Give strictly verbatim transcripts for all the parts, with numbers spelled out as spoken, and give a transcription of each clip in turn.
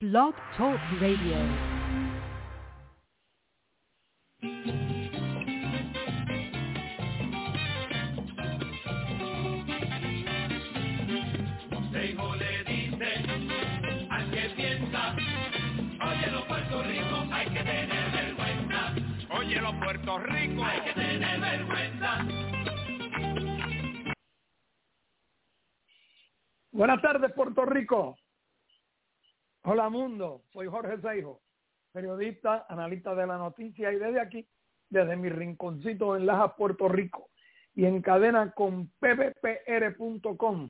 Blog Talk Radio. Consejo le dice al que piensa, óyelo Puerto Rico, hay que tener vergüenza. Óyelo Puerto Rico, hay que tener vergüenza. Buenas tardes, Puerto Rico. Hola, mundo. Soy Jorge Seijo, periodista, analista de la noticia, y desde aquí, desde mi rinconcito en Lajas, Puerto Rico, y en cadena con p p p r punto com,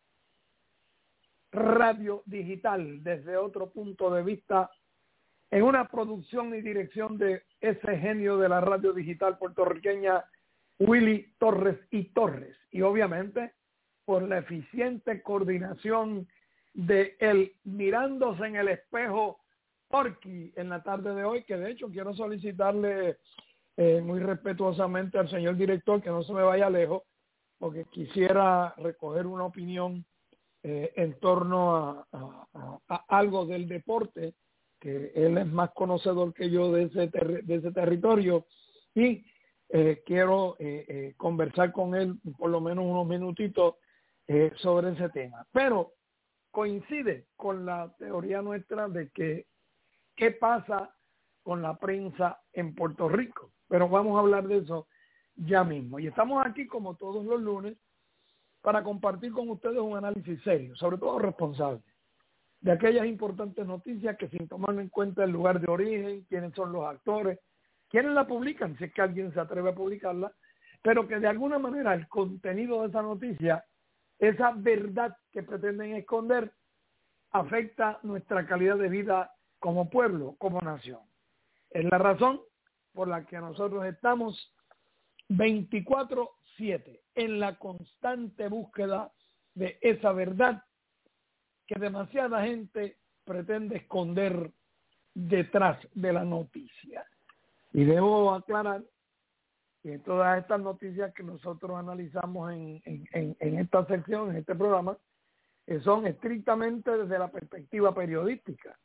radio digital desde otro punto de vista, en una producción y dirección de ese genio de la radio digital puertorriqueña, Willy Torres y Torres, y obviamente por la eficiente coordinación de él mirándose en el espejo Porky en la tarde de hoy, que de hecho quiero solicitarle eh, muy respetuosamente al señor director que no se me vaya lejos, porque quisiera recoger una opinión eh, en torno a, a, a, a algo del deporte, que él es más conocedor que yo de ese, ter- de ese territorio, y eh, quiero eh, eh, conversar con él por lo menos unos minutitos eh, sobre ese tema. Pero coincide con la teoría nuestra de que qué pasa con la prensa en Puerto Rico. Pero vamos a hablar de eso ya mismo. Y estamos aquí como todos los lunes para compartir con ustedes un análisis serio, sobre todo responsable, de aquellas importantes noticias que sin tomar en cuenta el lugar de origen, quiénes son los actores, quiénes la publican, si es que alguien se atreve a publicarla, pero que de alguna manera el contenido de esa noticia, esa verdad que pretenden esconder, afecta nuestra calidad de vida como pueblo, como nación. Es la razón por la que nosotros estamos veinticuatro siete en la constante búsqueda de esa verdad que demasiada gente pretende esconder detrás de la noticia. Y debo aclarar que todas estas noticias que nosotros analizamos en, en, en, en esta sección, en este programa, eh, son estrictamente desde la perspectiva periodística,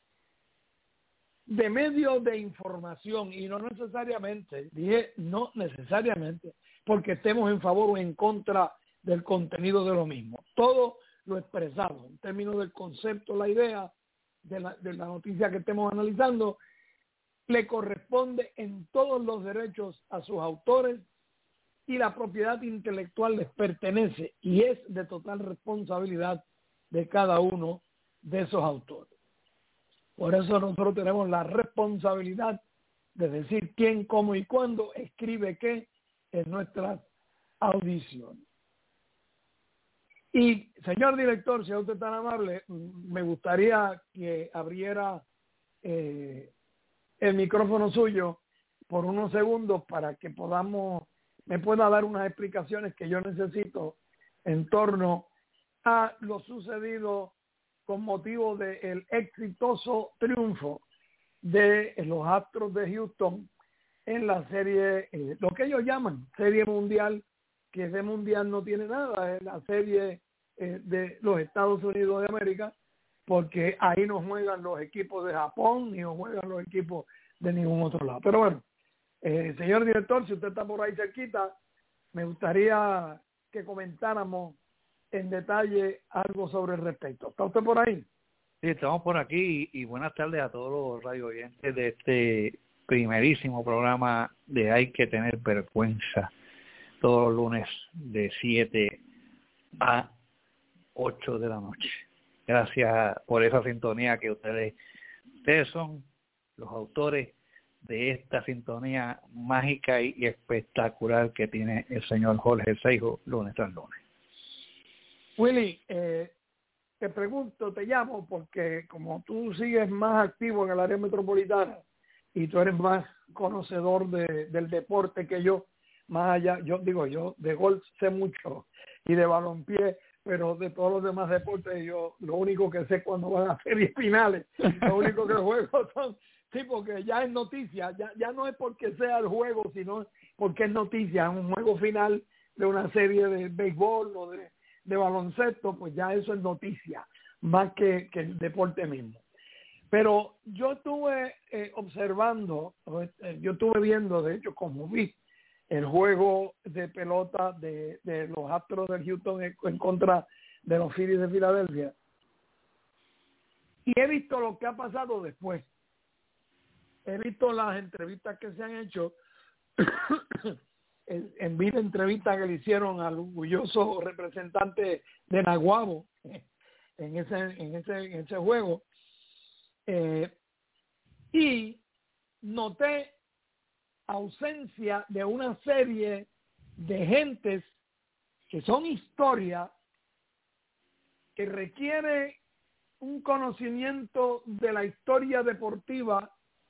de medios de información, y no necesariamente, dije no necesariamente, porque estemos en favor o en contra del contenido de lo mismo. Todo lo expresado en términos del concepto, la idea de la, de la noticia que estemos analizando, le corresponde en todos los derechos a sus autores, y la propiedad intelectual les pertenece y es de total responsabilidad de cada uno de esos autores. Por eso nosotros tenemos la responsabilidad de decir quién, cómo y cuándo escribe qué en nuestras audiciones. Y, señor director, si usted es tan amable, me gustaría que abriera eh, el micrófono suyo por unos segundos para que podamos, me pueda dar unas explicaciones que yo necesito en torno a lo sucedido con motivo del exitoso triunfo de los Astros de Houston en la serie, eh, lo que ellos llaman serie mundial, que de mundial no tiene nada, es la serie eh, de los Estados Unidos de América, porque ahí no juegan los equipos de Japón ni no juegan los equipos de ningún otro lado. Pero bueno, eh, señor director, si usted está por ahí cerquita, me gustaría que comentáramos en detalle algo sobre el respecto. ¿Está usted por ahí? Sí, estamos por aquí y buenas tardes a todos los radio oyentes de este primerísimo programa de Hay que tener vergüenza, todos los lunes de siete a ocho de la noche. Gracias por esa sintonía que ustedes, ustedes son los autores de esta sintonía mágica y, y espectacular que tiene el señor Jorge Seijo lunes tras lunes. Willy, eh, te pregunto, te llamo porque como tú sigues más activo en el área metropolitana y tú eres más conocedor de, del deporte que yo, más allá, yo digo, yo de golf sé mucho y de balompié, pero de todos los demás deportes yo lo único que sé cuando van a series finales, lo único que juego son, sí, porque ya es noticia, ya, ya no es porque sea el juego, sino porque es noticia, es un juego final de una serie de béisbol o de, de baloncesto, pues ya eso es noticia, más que, que el deporte mismo. Pero yo estuve eh, observando, eh, yo estuve viendo, de hecho, como vi el juego de pelota de, de los Astros de Houston en, en contra de los Phillies de Filadelfia. Y he visto lo que ha pasado después. He visto las entrevistas que se han hecho. en, en vi la entrevista que le hicieron al orgulloso representante de Naguabo en ese, en ese, en ese juego. Eh, y noté ausencia de una serie de gentes que son historia, que requiere un conocimiento de la historia deportiva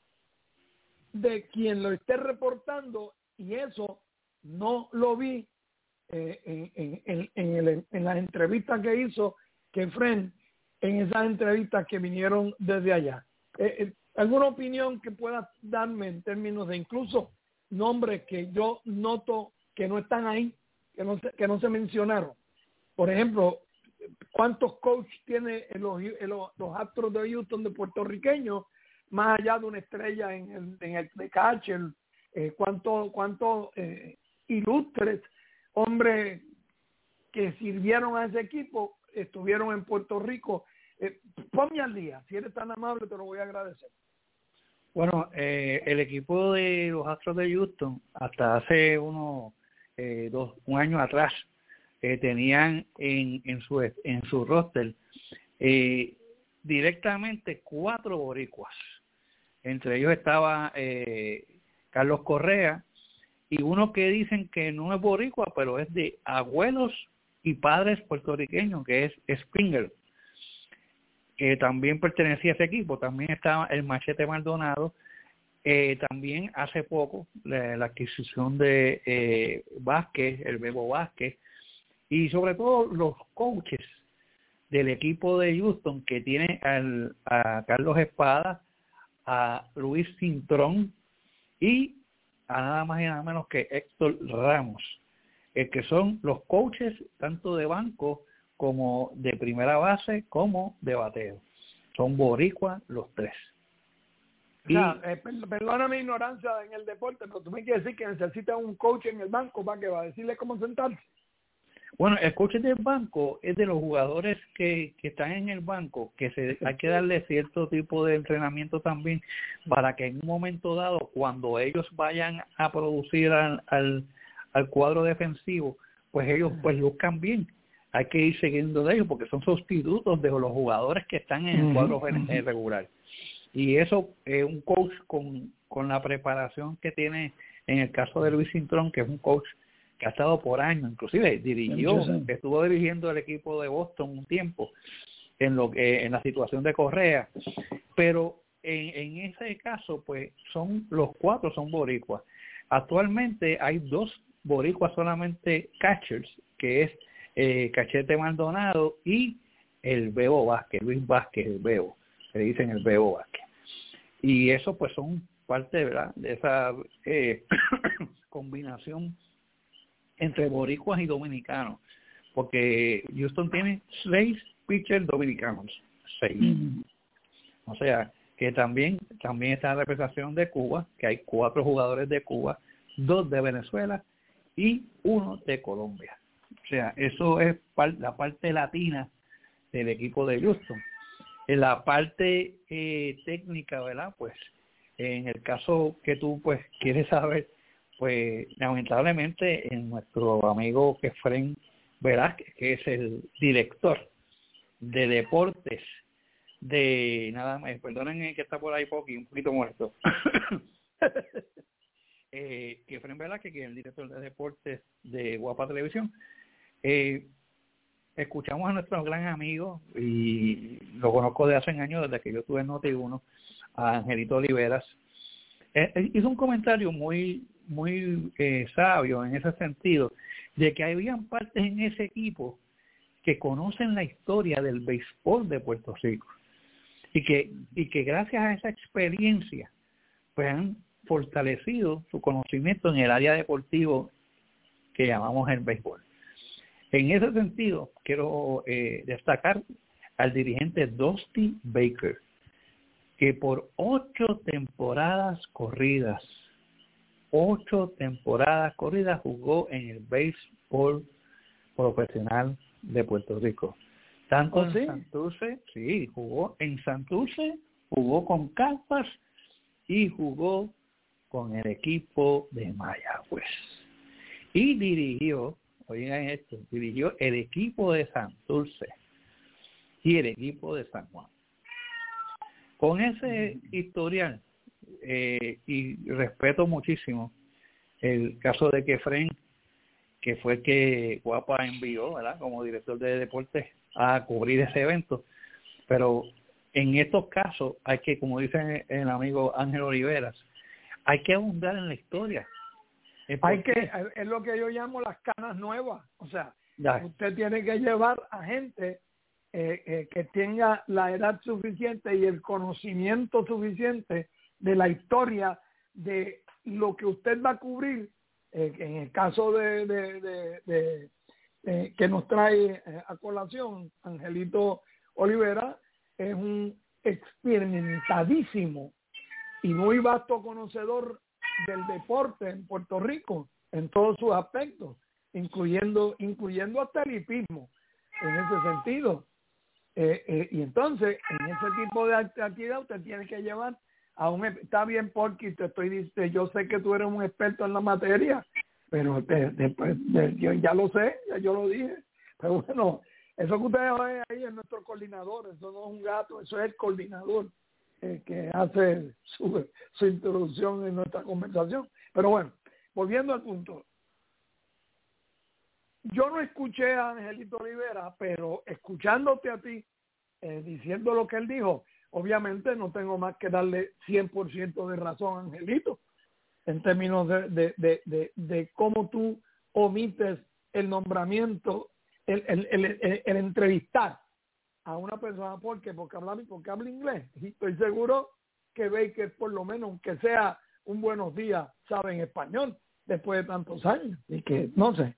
de quien lo esté reportando, y eso no lo vi eh, en, en, en, el, en las entrevistas que hizo Kefren, en esas entrevistas que vinieron desde allá. Eh, eh, ¿Alguna opinión que puedas darme en términos de incluso nombres que yo noto que no están ahí, que no se, que no se mencionaron? Por ejemplo, ¿cuántos coaches tiene los, los, los Astros de Houston de puertorriqueños, más allá de una estrella en el, en el de catcher? Eh, ¿Cuántos cuánto, eh, ilustres hombres que sirvieron a ese equipo estuvieron en Puerto Rico? Eh, ponme al día, si eres tan amable te lo voy a agradecer. Bueno, eh, el equipo de los Astros de Houston, hasta hace unos eh, dos, un año atrás, eh, tenían en, en su en su roster eh, directamente cuatro boricuas. Entre ellos estaba eh, Carlos Correa y uno que dicen que no es boricua, pero es de abuelos y padres puertorriqueños, que es Springer, que también pertenecía a ese equipo. También estaba el Machete Maldonado. Eh, también hace poco la, la adquisición de eh, Vázquez, el Bebo Vázquez, y sobre todo los coaches del equipo de Houston, que tiene al, a Carlos Espada, a Luis Cintrón y a nada más y nada menos que Héctor Ramos, eh, que son los coaches tanto de banco como de primera base como de bateo. Son boricuas los tres. O sea, eh, perdona mi ignorancia en el deporte, pero tú me quieres decir que necesitas un coach en el banco para que va a decirle cómo sentarse. Bueno, el coach del banco es de los jugadores que, que están en el banco, que se hay que darle cierto tipo de entrenamiento también para que en un momento dado, cuando ellos vayan a producir al, al, al cuadro defensivo, pues ellos pues luzcan bien. Hay que ir siguiendo de ellos porque son sustitutos de los jugadores que están en el cuadro uh-huh. regular. Y eso, eh, un coach con, con la preparación que tiene en el caso de Luis Cintrón, que es un coach que ha estado por años, inclusive dirigió, estuvo dirigiendo el equipo de Boston un tiempo en lo que en la situación de Correa, pero en, en ese caso, pues son los cuatro son boricuas. Actualmente hay dos boricuas solamente catchers, que es eh, Cachete Maldonado y el Bebo Vázquez, Luis Vázquez, el Bebo, que le dicen el Bebo Vázquez. Y eso pues son parte, ¿verdad?, de esa eh, combinación entre boricuas y dominicanos, porque Houston tiene seis pitchers dominicanos, seis. Mm-hmm. O sea, que también también está la representación de Cuba, que hay cuatro jugadores de Cuba, dos de Venezuela y uno de Colombia. O sea, eso es par, la parte latina del equipo de Houston. En la parte eh, técnica, ¿verdad? Pues en el caso que tú pues quieres saber, pues lamentablemente en nuestro amigo Kefren Velázquez, que es el director de deportes de nada más, perdonen que está por ahí poqui, un poquito muerto, eh, Kefren Velázquez, que es el director de deportes de Guapa Televisión. Eh, escuchamos a nuestro gran amigo, y lo conozco de hace años, desde que yo estuve en Noti uno, a Angelito Oliveras. Eh, hizo un comentario muy muy eh, sabio en ese sentido, de que habían partes en ese equipo que conocen la historia del béisbol de Puerto Rico y que y que gracias a esa experiencia pues han fortalecido su conocimiento en el área deportivo que llamamos el béisbol. En ese sentido quiero eh, destacar al dirigente Dusty Baker, que por ocho temporadas corridas, ocho temporadas corridas jugó en el béisbol profesional de Puerto Rico. Tanto ¿Oh, en sí? Santurce, sí, jugó en Santurce, jugó con Caguas y jugó con el equipo de Mayagüez. Y dirigió, oigan esto, dirigió el equipo de Santurce y el equipo de San Juan. Con ese historial, eh, y respeto muchísimo el caso de Kefren, que fue el que Guapa envió, ¿verdad?, como director de deportes a cubrir ese evento, pero en estos casos hay que, como dice el amigo Ángel Oliveras, hay que abundar en la historia. Hay que, es lo que yo llamo las canas nuevas, o sea, ya. Usted tiene que llevar a gente eh, eh, que tenga la edad suficiente y el conocimiento suficiente de la historia de lo que usted va a cubrir, eh, en el caso de, de, de, de, de que nos trae eh, a colación Angelito Olivera, es un experimentadísimo y muy vasto conocedor del deporte en Puerto Rico en todos sus aspectos, incluyendo incluyendo hasta el hipismo en ese sentido. Eh, eh, y entonces, en ese tipo de actividad usted tiene que llevar a un... Está bien, porque te estoy diciendo, yo sé que tú eres un experto en la materia, pero después de, de, yo ya lo sé, ya yo lo dije. Pero bueno, eso que ustedes ven ahí es nuestro coordinador, eso no es un gato, eso es el coordinador eh, que hace su, su introducción en nuestra conversación. Pero bueno, volviendo al punto. Yo no escuché a Angelito Olivera, pero escuchándote a ti, eh, diciendo lo que él dijo, obviamente no tengo más que darle cien por ciento de razón a Angelito, en términos de, de, de, de, de cómo tú omites el nombramiento, el, el, el, el, el entrevistar a una persona, porque porque habla, porque habla inglés. Y estoy seguro que Baker, por lo menos, aunque sea un buenos días, sabe en español, después de tantos años. Y que, no sé.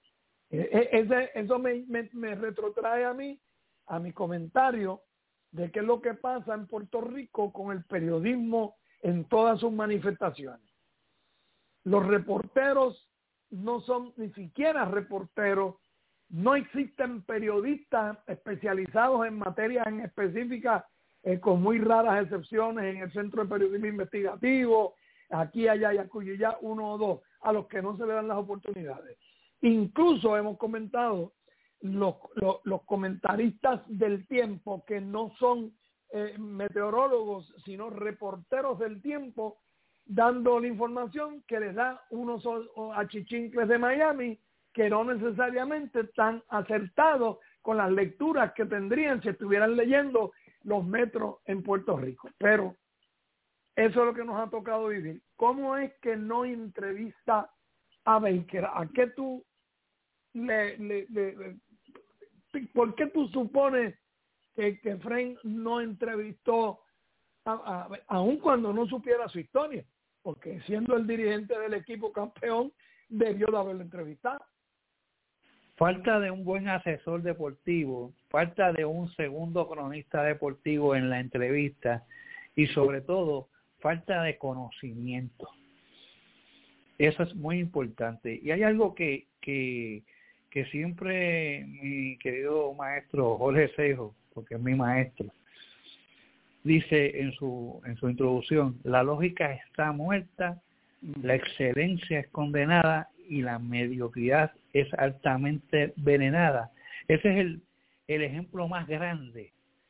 Ese, eso me, me, me retrotrae a mí, a mi comentario de qué es lo que pasa en Puerto Rico con el periodismo en todas sus manifestaciones. Los reporteros no son ni siquiera reporteros, no existen periodistas especializados en materias en específicas, eh, con muy raras excepciones en el Centro de Periodismo Investigativo, aquí, allá y acullá, uno o dos, a los que no se le dan las oportunidades. Incluso hemos comentado los, los, los comentaristas del tiempo que no son eh, meteorólogos, sino reporteros del tiempo, dando la información que les da unos achichincles de Miami que no necesariamente están acertados con las lecturas que tendrían si estuvieran leyendo los metros en Puerto Rico. Pero eso es lo que nos ha tocado vivir. ¿Cómo es que no entrevista a Baker? ¿A qué tú le, le, le, le por qué tú supones que, que Frank no entrevistó a, a, aun cuando no supiera su historia? Porque siendo el dirigente del equipo campeón, debió de haberlo entrevistado. Falta de un buen asesor deportivo, falta de un segundo cronista deportivo en la entrevista y sobre todo falta de conocimiento. Eso es muy importante. Y hay algo que, que, que siempre mi querido maestro Jorge Seijo, porque es mi maestro, dice en su, en su introducción: la lógica está muerta, la excelencia es condenada y la mediocridad es altamente venenada. Ese es el, el ejemplo más grande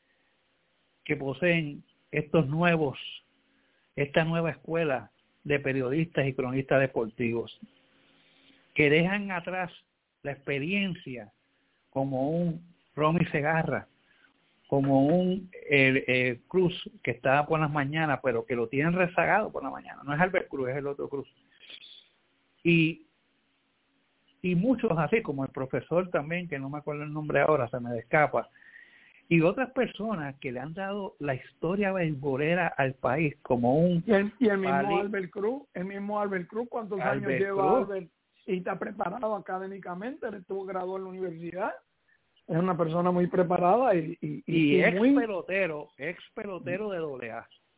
que poseen estos nuevos, esta nueva escuela de periodistas y cronistas deportivos, que dejan atrás la experiencia como un Romy Segarra, como un eh, eh, Cruz que estaba por las mañanas, pero que lo tienen rezagado por la mañana. No es Albert Cruz, es el otro Cruz. Y y muchos así, como el profesor también, que no me acuerdo el nombre ahora, se me escapa, y otras personas que le han dado la historia beisbolera al país como un... Y el, y el mismo pali... Albert Cruz, el mismo Albert Cruz, ¿cuántos Albert años lleva Cruz. Albert? Y está preparado académicamente, él estuvo graduado en la universidad, es una persona muy preparada y... Y, y, y ex muy... pelotero, ex pelotero de doble A.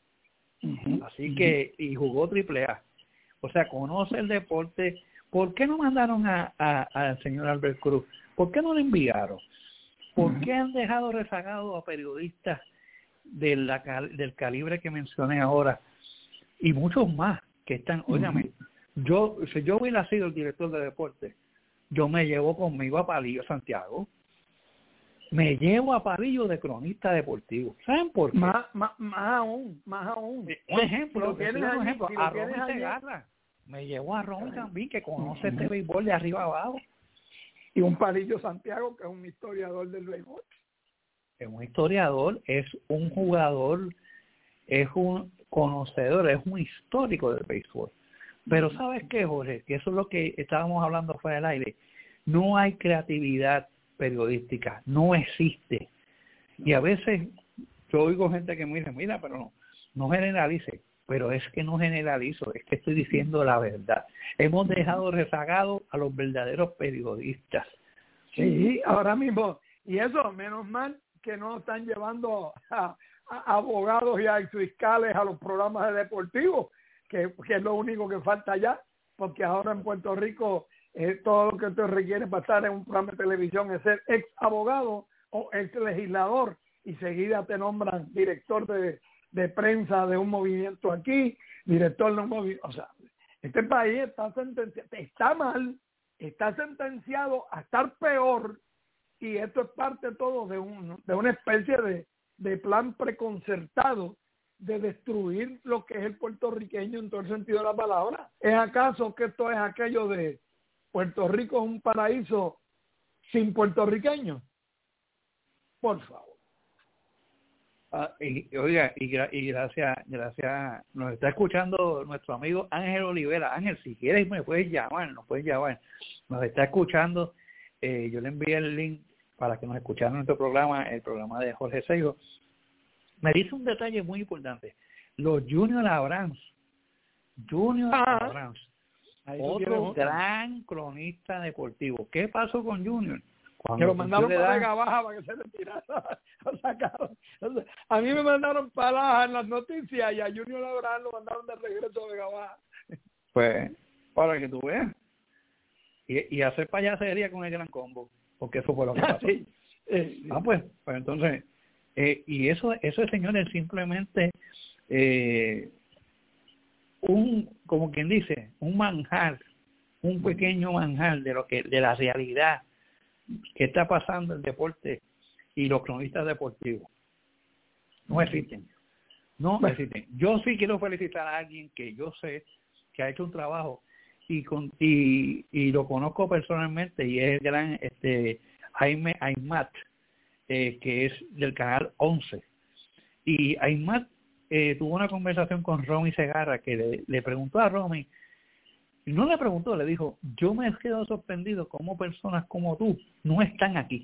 Uh-huh. Así que, y jugó triple A. O sea, conoce el deporte. ¿Por qué no mandaron a, a, al señor Albert Cruz? ¿Por qué no lo enviaron? ¿Por uh-huh. qué han dejado rezagados a periodistas de la, del calibre que mencioné ahora? Y muchos más que están, uh-huh. óigame, yo, si yo hubiera sido el director de deporte, yo me llevo conmigo a Palillo Santiago, me llevo a Palillo de cronista deportivo. ¿Saben por qué? Más, más, más aún, más aún. Un ejemplo, si un allí, ejemplo si a Romy Segarra. Me llevo a Romy también, que conoce uh-huh. este béisbol de arriba abajo. Y un Palillo Santiago, que es un historiador del béisbol. Es un historiador, es un jugador, es un conocedor, es un histórico del béisbol. Pero ¿sabes qué, Jorge? Que eso es lo que estábamos hablando fuera del aire. No hay creatividad periodística, no existe. Y a veces yo oigo gente que me dice, mira, pero no, no generalice. Pero es que no generalizo, es que estoy diciendo la verdad. Hemos dejado rezagados a los verdaderos periodistas. Sí, ahora mismo. Y eso, menos mal que no están llevando a, a abogados y a fiscales a los programas de deportivos, que, que es lo único que falta allá, porque ahora en Puerto Rico eh, todo lo que te requiere para estar en un programa de televisión es ser ex abogado o ex legislador, y seguida te nombran director de, de prensa de un movimiento aquí, director de un movimiento. O sea, este país está sentenciado, está mal, está sentenciado a estar peor, y esto es parte todo de, un, de una especie de, de plan preconcertado de destruir lo que es el puertorriqueño en todo el sentido de la palabra. ¿Es acaso que esto es aquello de Puerto Rico es un paraíso sin puertorriqueños? Por favor. Ah, y, oiga, y, y gracias, gracias, nos está escuchando nuestro amigo Ángel Olivera. Ángel, si quieres me puedes llamar, nos puedes llamar. Nos está escuchando, eh, yo le envié el link para que nos escucharan nuestro programa, el programa de Jorge Seijo. Me dice un detalle muy importante. Los Junior Abrams, Junior ah, Abrams, otro gran cronista deportivo. ¿Qué pasó con Junior? Cuando que lo mandaron para Vega Baja para que se retirara. A mí me mandaron para en las noticias y a Junior Abrams lo mandaron de regreso a Vega Baja. Pues, para que tú veas. Y, y hacer payasería con el Gran Combo, porque eso fue lo que pasó. Sí, sí, sí. Ah, pues, pues entonces, eh, y eso, eso señores, simplemente eh, un, como quien dice, un manjar, un pequeño manjar de lo que, de la realidad que está pasando el deporte y los cronistas deportivos. No existen. No existen. Yo sí quiero felicitar a alguien que yo sé que ha hecho un trabajo y con, y, y lo conozco personalmente, y es el gran este Jaime Aymat, eh, que es del canal once. Y Aymat eh, tuvo una conversación con Romy Segarra, que le, le preguntó a Romy, y no le preguntó, le dijo, yo me he quedado sorprendido cómo personas como tú no están aquí.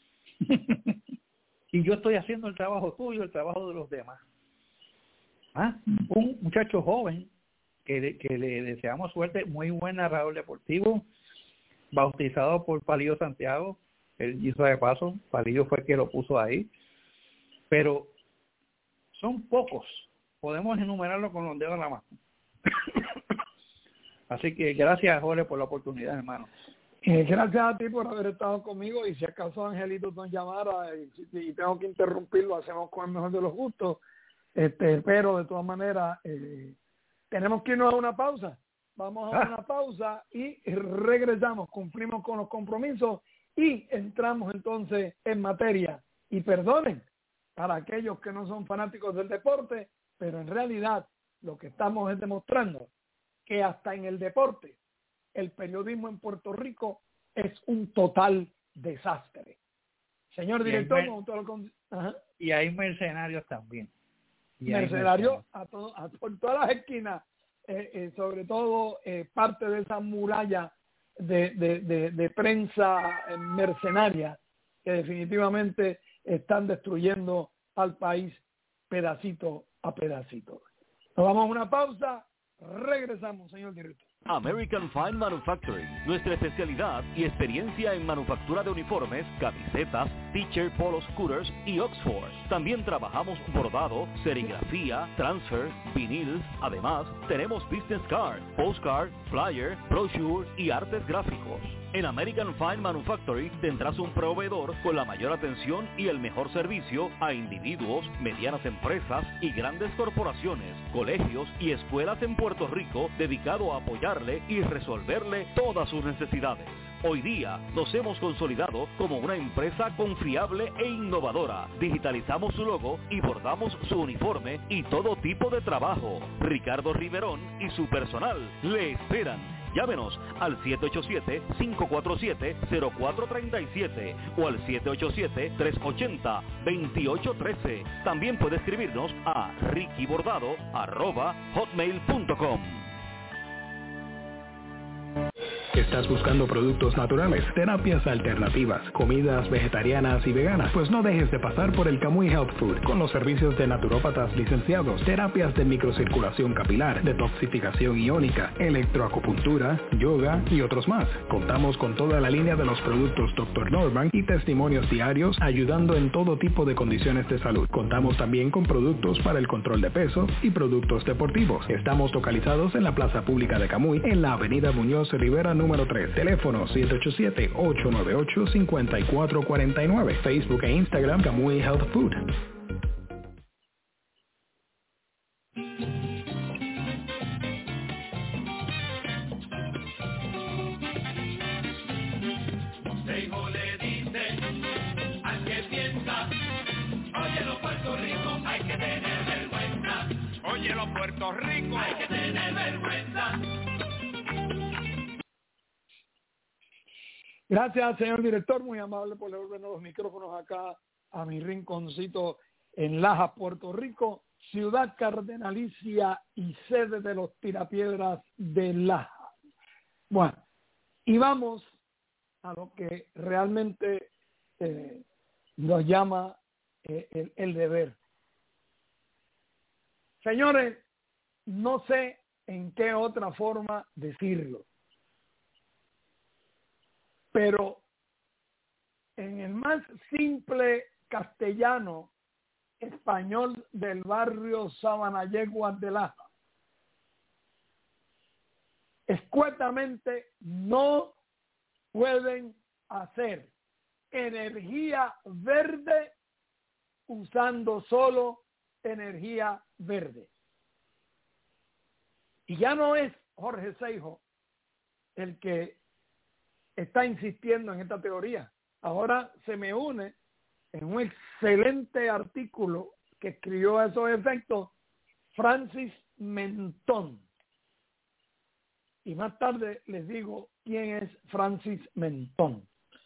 Y yo estoy haciendo el trabajo tuyo, el trabajo de los demás. ¿Ah? Un muchacho joven que, que le deseamos suerte, muy buen narrador deportivo, bautizado por Palillo Santiago, él hizo de paso, Palillo fue el que lo puso ahí, pero son pocos, podemos enumerarlo con los dedos de la mano. Así que gracias, Jorge, por la oportunidad, hermano. Eh, gracias a ti por haber estado conmigo, y si acaso Angelito nos llamara y, y tengo que interrumpirlo, hacemos con el mejor de los gustos, este, pero de todas maneras eh, tenemos que irnos a una pausa. Vamos a ah. una pausa y regresamos, cumplimos con los compromisos y entramos entonces en materia. Y perdonen para aquellos que no son fanáticos del deporte, pero en realidad lo que estamos es demostrando que hasta en el deporte el periodismo en Puerto Rico es un total desastre. Señor director, y hay, todo el... Ajá. y hay mercenarios también. Y mercenarios a, todo, a por todas las esquinas, eh, eh, sobre todo eh, parte de esa muralla de, de, de, de prensa mercenaria que definitivamente están destruyendo al país pedacito a pedacito. Nos vamos a una pausa Regresamos, señor director. American Fine Manufacturing, nuestra especialidad y experiencia en manufactura de uniformes, camisetas, t-shirt, polos, scooters y Oxford. También trabajamos bordado, serigrafía, transfer, vinil. Además, tenemos business card, postcard, flyer, brochure y artes gráficos. En American Fine Manufacturing tendrás un proveedor con la mayor atención y el mejor servicio a individuos, medianas empresas y grandes corporaciones, colegios y escuelas en Puerto Rico, dedicado a apoyarle y resolverle todas sus necesidades. Hoy día nos hemos consolidado como una empresa confiable e innovadora. Digitalizamos su logo y bordamos su uniforme y todo tipo de trabajo. Ricardo Riverón y su personal le esperan. Llámenos al siete ocho siete, cinco cuatro siete, cero cuatro tres siete o al siete ocho siete, tres ocho cero, dos ocho uno tres. También puede escribirnos a rickybordado arroba hotmail punto com. ¿Estás buscando productos naturales, terapias alternativas, comidas vegetarianas y veganas? Pues no dejes de pasar por el Camuy Health Food con los servicios de naturópatas licenciados, terapias de microcirculación capilar, detoxificación iónica, electroacupuntura, yoga y otros más. Contamos con toda la línea de los productos doctor Norman y testimonios diarios ayudando en todo tipo de condiciones de salud. Contamos también con productos para el control de peso y productos deportivos. Estamos localizados en la Plaza Pública de Camuy, en la Avenida Muñoz Rivera número tres. Teléfono siete ocho siete, ocho nueve ocho, cinco cuatro cuatro nueve. Facebook e Instagram Camuy Health Food. Montejo le dice al que piensa, óyelo Puerto Rico, hay que tener vergüenza. Óyelo Puerto Rico, hay que tener vergüenza. Gracias, señor director, muy amable por devolvernos los micrófonos acá a mi rinconcito en Lajas, Puerto Rico, ciudad cardenalicia y sede de los tirapiedras de Lajas. Bueno, y vamos a lo que realmente eh, nos llama eh, el, el deber. Señores, no sé en qué otra forma decirlo, pero en el más simple castellano español del barrio Sabanayeguas de Laja, escuetamente no pueden hacer energía verde usando solo energía verde. Y ya no es Jorge Seijo el que está insistiendo en esta teoría. Ahora se me une en un excelente artículo que escribió a esos efectos Francis Mentón. Y más tarde les digo quién es Francis Mentón.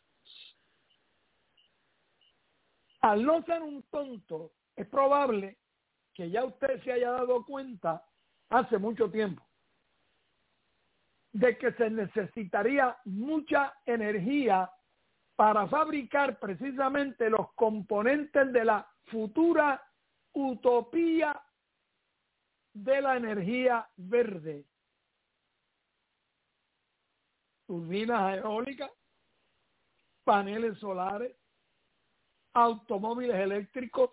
Al no ser un tonto, es probable que ya usted se haya dado cuenta hace mucho tiempo de que se necesitaría mucha energía para fabricar precisamente los componentes de la futura utopía de la energía verde. Turbinas eólicas, paneles solares, automóviles eléctricos.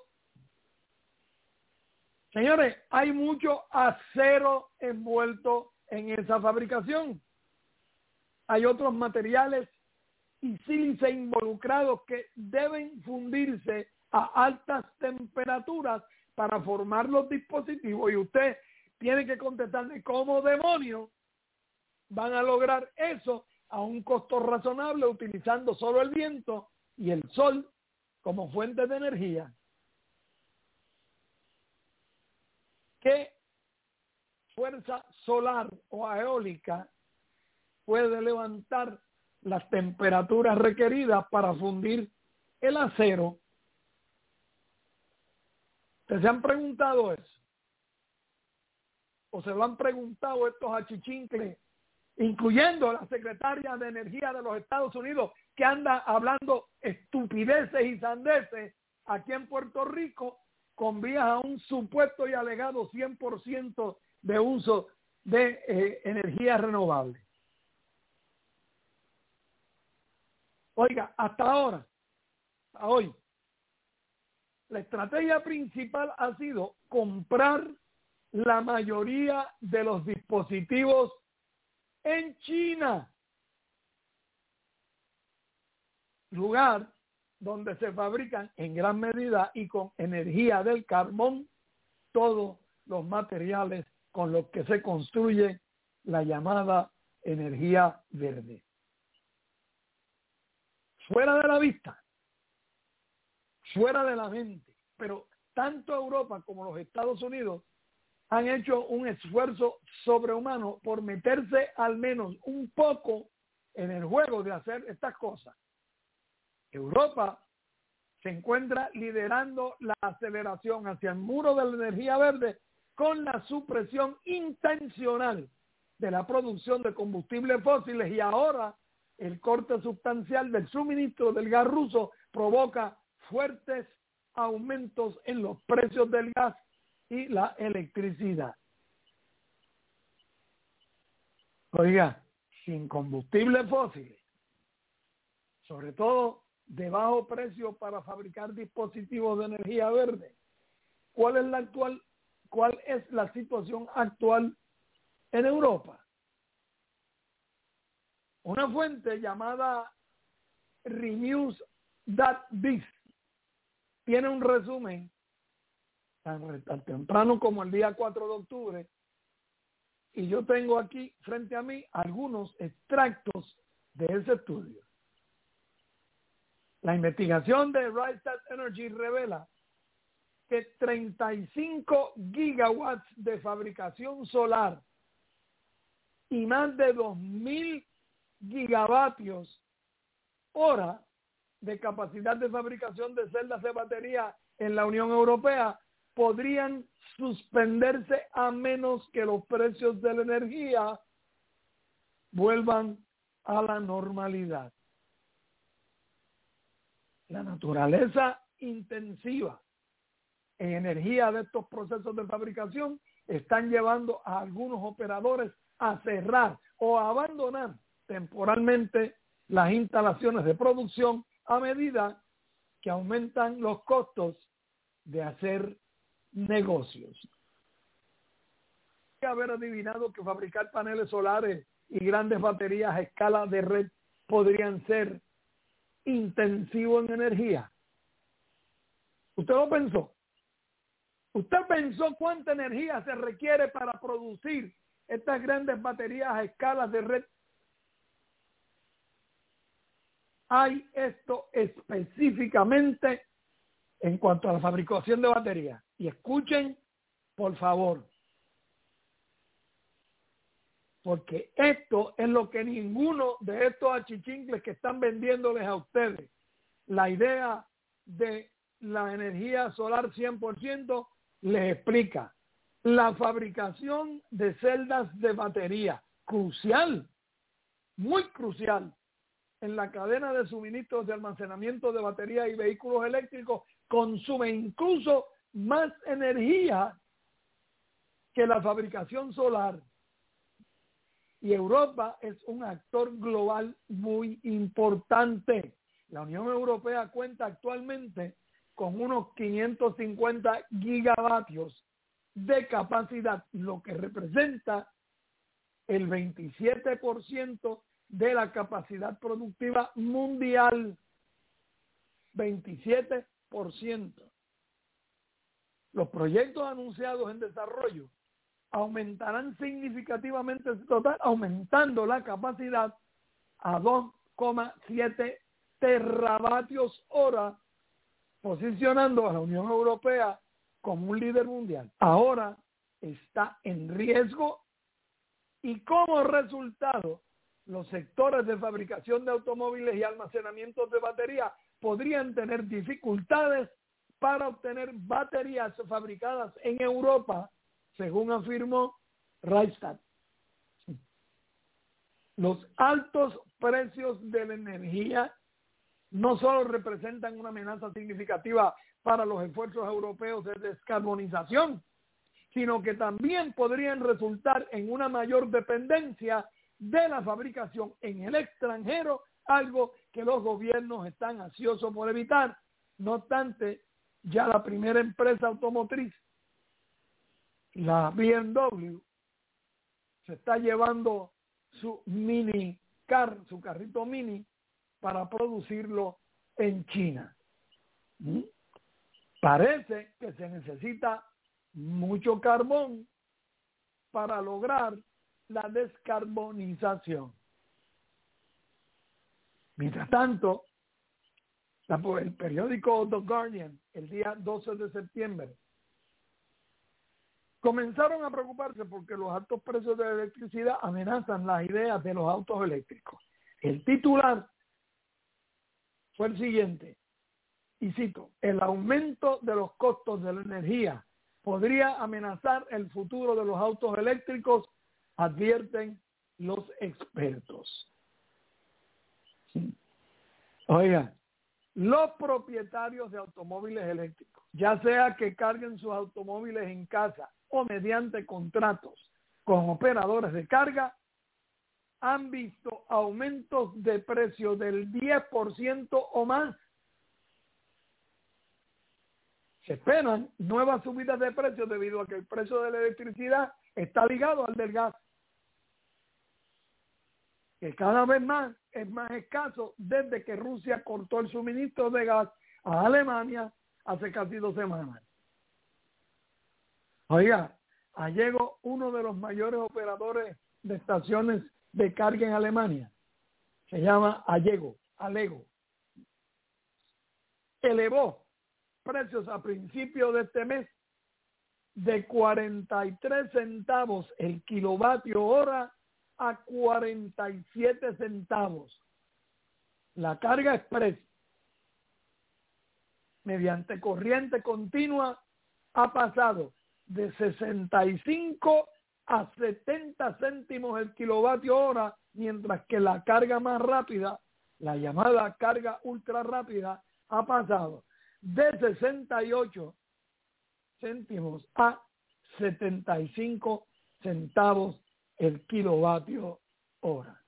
Señores, hay mucho acero envuelto en esa fabricación. Hay otros materiales y sílice involucrados que deben fundirse a altas temperaturas para formar los dispositivos, y usted tiene que contestarle cómo demonios van a lograr eso a un costo razonable utilizando solo el viento y el sol como fuente de energía. ¿Qué fuerza solar o eólica puede levantar las temperaturas requeridas para fundir el acero? ¿Ustedes se han preguntado eso? ¿O se lo han preguntado estos achichincles, incluyendo la secretaria de Energía de los Estados Unidos, que anda hablando estupideces y sandeces aquí en Puerto Rico, con vías a un supuesto y alegado cien por ciento de uso de eh, energía renovable. Oiga, hasta ahora, hasta hoy, la estrategia principal ha sido comprar la mayoría de los dispositivos en China, lugar donde se fabrican en gran medida y con energía del carbón todos los materiales con los que se construye la llamada energía verde. Fuera de la vista, fuera de la mente, pero tanto Europa como los Estados Unidos han hecho un esfuerzo sobrehumano por meterse al menos un poco en el juego de hacer estas cosas. Europa se encuentra liderando la aceleración hacia el muro de la energía verde con la supresión intencional de la producción de combustibles fósiles, y ahora el corte sustancial del suministro del gas ruso provoca fuertes aumentos en los precios del gas y la electricidad. Oiga, sin combustibles fósiles, sobre todo de bajo precio para fabricar dispositivos de energía verde, ¿cuál es la actual, cuál es la situación actual en Europa? Una fuente llamada Renews punto biz tiene un resumen tan, tan temprano como el día cuatro de octubre, y yo tengo aquí frente a mí algunos extractos de ese estudio. La investigación de Rystad Energy revela que treinta y cinco gigawatts de fabricación solar y más de dos mil gigavatios hora de capacidad de fabricación de celdas de batería en la Unión Europea podrían suspenderse a menos que los precios de la energía vuelvan a la normalidad. La naturaleza intensiva en energía de estos procesos de fabricación están llevando a algunos operadores a cerrar o a abandonar temporalmente las instalaciones de producción a medida que aumentan los costos de hacer negocios. Hay que haber adivinado que fabricar paneles solares y grandes baterías a escala de red podrían ser intensivos en energía. ¿Usted lo pensó? ¿Usted pensó cuánta energía se requiere para producir estas grandes baterías a escalas de red? Hay esto específicamente en cuanto a la fabricación de baterías. Y escuchen, por favor, porque esto es lo que ninguno de estos achichincles que están vendiéndoles a ustedes, la idea de la energía solar cien por ciento, les explica. La fabricación de celdas de batería, crucial, muy crucial, en la cadena de suministros de almacenamiento de baterías y vehículos eléctricos, consume incluso más energía que la fabricación solar. Y Europa es un actor global muy importante. La Unión Europea cuenta actualmente con unos quinientos cincuenta gigavatios de capacidad, lo que representa el veintisiete por ciento de la capacidad productiva mundial. veintisiete por ciento. Los proyectos anunciados en desarrollo aumentarán significativamente el total, aumentando la capacidad a dos coma siete terravatios hora, posicionando a la Unión Europea como un líder mundial. Ahora está en riesgo y como resultado los sectores de fabricación de automóviles y almacenamiento de baterías podrían tener dificultades para obtener baterías fabricadas en Europa, según afirmó Rystad. Los altos precios de la energía no solo representan una amenaza significativa para los esfuerzos europeos de descarbonización, sino que también podrían resultar en una mayor dependencia de la fabricación en el extranjero, algo que los gobiernos están ansiosos por evitar. No obstante, ya la primera empresa automotriz, la B M W, se está llevando su mini car, su carrito mini, para producirlo en China. ¿Mm? Parece que se necesita mucho carbón para lograr la descarbonización. Mientras tanto, la, el periódico The Guardian, el día doce de septiembre, comenzaron a preocuparse porque los altos precios de la electricidad amenazan las ideas de los autos eléctricos. El titular fue el siguiente, y cito: el aumento de los costos de la energía podría amenazar el futuro de los autos eléctricos, advierten los expertos. Sí. Oigan, los propietarios de automóviles eléctricos, ya sea que carguen sus automóviles en casa o mediante contratos con operadores de carga, han visto aumentos de precio del diez por ciento o más. Se esperan nuevas subidas de precios debido a que el precio de la electricidad está ligado al del gas, que cada vez más es más escaso desde que Rusia cortó el suministro de gas a Alemania hace casi dos semanas. Oiga, Allego, uno de los mayores operadores de estaciones de carga en Alemania, se llama Allego, Allego, elevó precios a principios de este mes de cuarenta y tres centavos el kilovatio hora a cuarenta y siete centavos. La carga express mediante corriente continua ha pasado de sesenta y cinco a setenta céntimos el kilovatio hora, mientras que la carga más rápida, la llamada carga ultra rápida, ha pasado de sesenta y ocho céntimos a setenta y cinco centavos el kilovatio hora.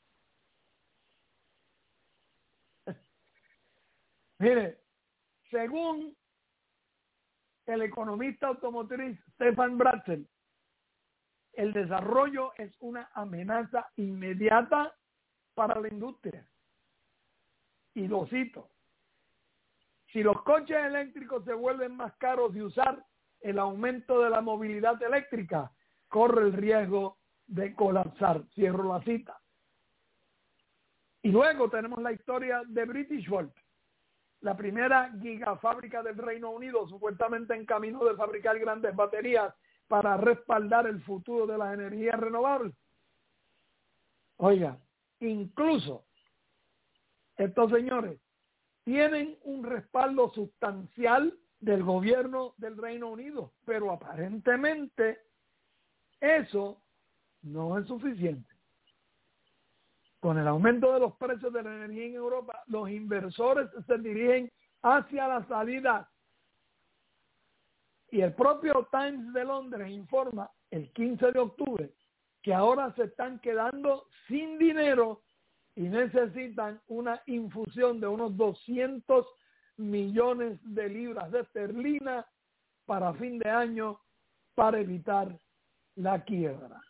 Mire, según el economista automotriz Stefan Bratzel, el desarrollo es una amenaza inmediata para la industria. Y lo cito: si los coches eléctricos se vuelven más caros de usar, el aumento de la movilidad eléctrica corre el riesgo de colapsar. Cierro la cita. Y luego tenemos la historia de Britishvolt, la primera gigafábrica del Reino Unido, supuestamente en camino de fabricar grandes baterías para respaldar el futuro de las energías renovables. Oiga, incluso estos señores tienen un respaldo sustancial del gobierno del Reino Unido, pero aparentemente eso no es suficiente. Con el aumento de los precios de la energía en Europa, los inversores se dirigen hacia la salida. Y el propio Times de Londres informa el quince de octubre que ahora se están quedando sin dinero y necesitan una infusión de unos doscientos millones de libras de esterlina para fin de año para evitar la quiebra.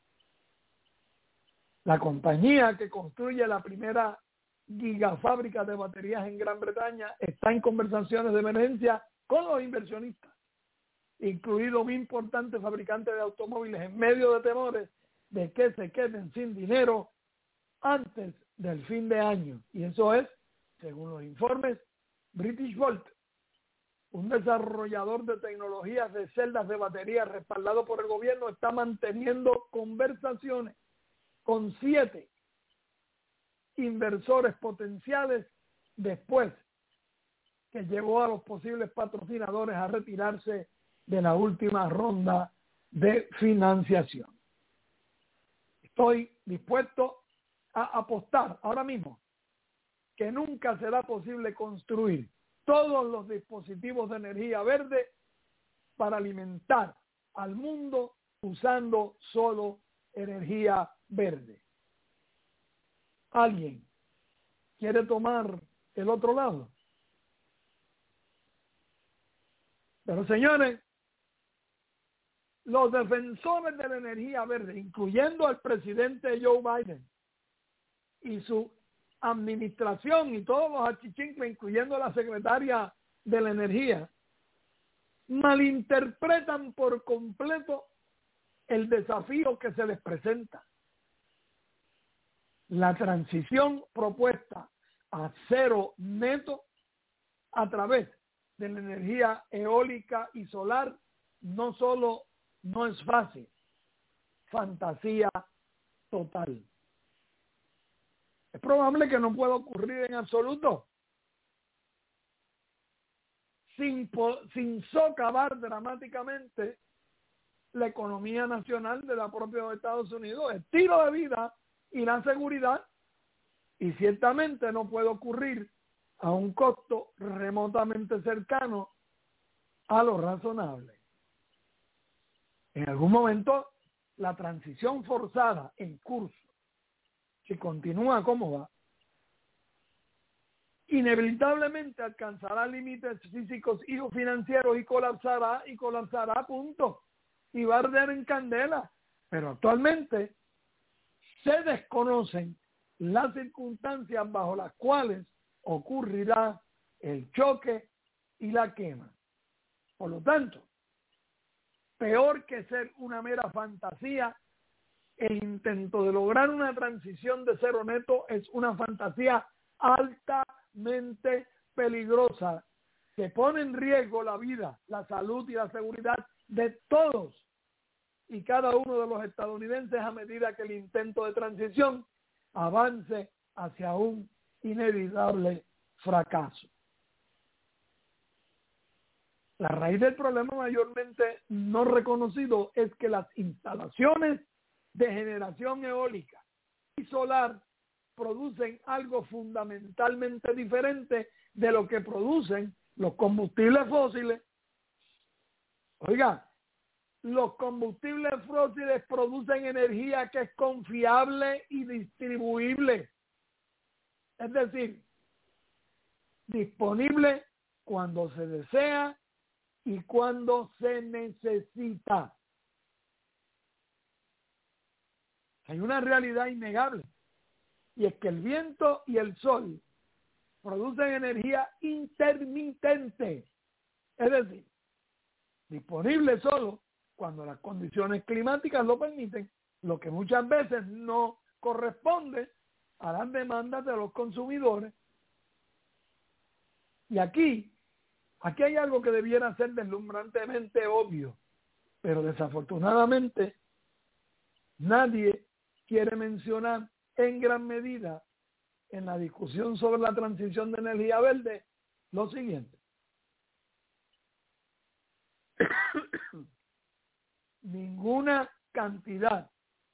La compañía que construye la primera gigafábrica de baterías en Gran Bretaña está en conversaciones de emergencia con los inversionistas, incluido un importante fabricante de automóviles, en medio de temores de que se queden sin dinero antes del fin de año. Y eso es, según los informes, Britishvolt, un desarrollador de tecnologías de celdas de batería respaldado por el gobierno, está manteniendo conversaciones con siete inversores potenciales después que llevó a los posibles patrocinadores a retirarse de la última ronda de financiación. Estoy dispuesto a apostar ahora mismo que nunca será posible construir todos los dispositivos de energía verde para alimentar al mundo usando solo energía verde. ¿Alguien quiere tomar el otro lado? Pero señores, los defensores de la energía verde, incluyendo al presidente Joe Biden y su administración y todos los achichincles, incluyendo la secretaria de la energía, malinterpretan por completo el desafío que se les presenta. La transición propuesta a cero neto a través de la energía eólica y solar no solo no es fácil, fantasía total. Es probable que no pueda ocurrir en absoluto sin, sin socavar dramáticamente la economía nacional de la propia Estados Unidos, el estilo de vida y la seguridad, y ciertamente no puede ocurrir a un costo remotamente cercano a lo razonable. En algún momento, la transición forzada en curso, si continúa como va, inevitablemente alcanzará límites físicos y financieros y colapsará, y colapsará, punto, y va a arder en candela. Pero actualmente se desconocen las circunstancias bajo las cuales ocurrirá el choque y la quema. Por lo tanto, peor que ser una mera fantasía, el intento de lograr una transición de cero neto es una fantasía altamente peligrosa que pone en riesgo la vida, la salud y la seguridad de todos y cada uno de los estadounidenses a medida que el intento de transición avance hacia un inevitable fracaso. La raíz del problema mayormente no reconocido es que las instalaciones de generación eólica y solar producen algo fundamentalmente diferente de lo que producen los combustibles fósiles. Oiga, los combustibles fósiles producen energía que es confiable y distribuible. Es decir, disponible cuando se desea y cuando se necesita. Hay una realidad innegable, y es que el viento y el sol producen energía intermitente, es decir, disponible solo cuando las condiciones climáticas lo permiten, lo que muchas veces no corresponde a las demandas de los consumidores. Y aquí, aquí hay algo que debiera ser deslumbrantemente obvio, pero desafortunadamente nadie quiere mencionar en gran medida en la discusión sobre la transición de energía verde lo siguiente. Ninguna cantidad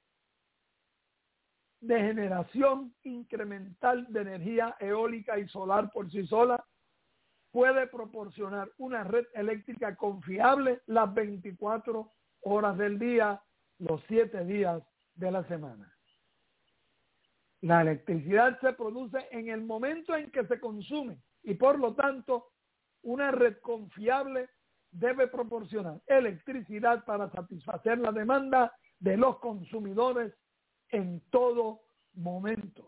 de generación incremental de energía eólica y solar por sí sola puede proporcionar una red eléctrica confiable las veinticuatro horas del día, los siete días de la semana. La electricidad se produce en el momento en que se consume y por lo tanto una red confiable debe proporcionar electricidad para satisfacer la demanda de los consumidores en todo momento.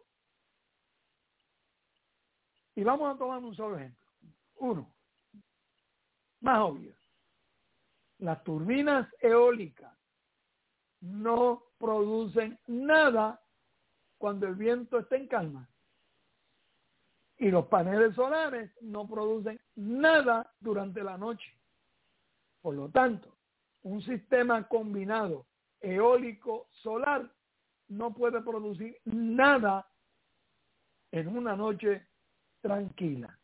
Y vamos a tomar un solo ejemplo. Uno, más obvio. Las turbinas eólicas no producen nada cuando el viento está en calma. Y los paneles solares no producen nada durante la noche. Por lo tanto, un sistema combinado eólico-solar no puede producir nada en una noche tranquila.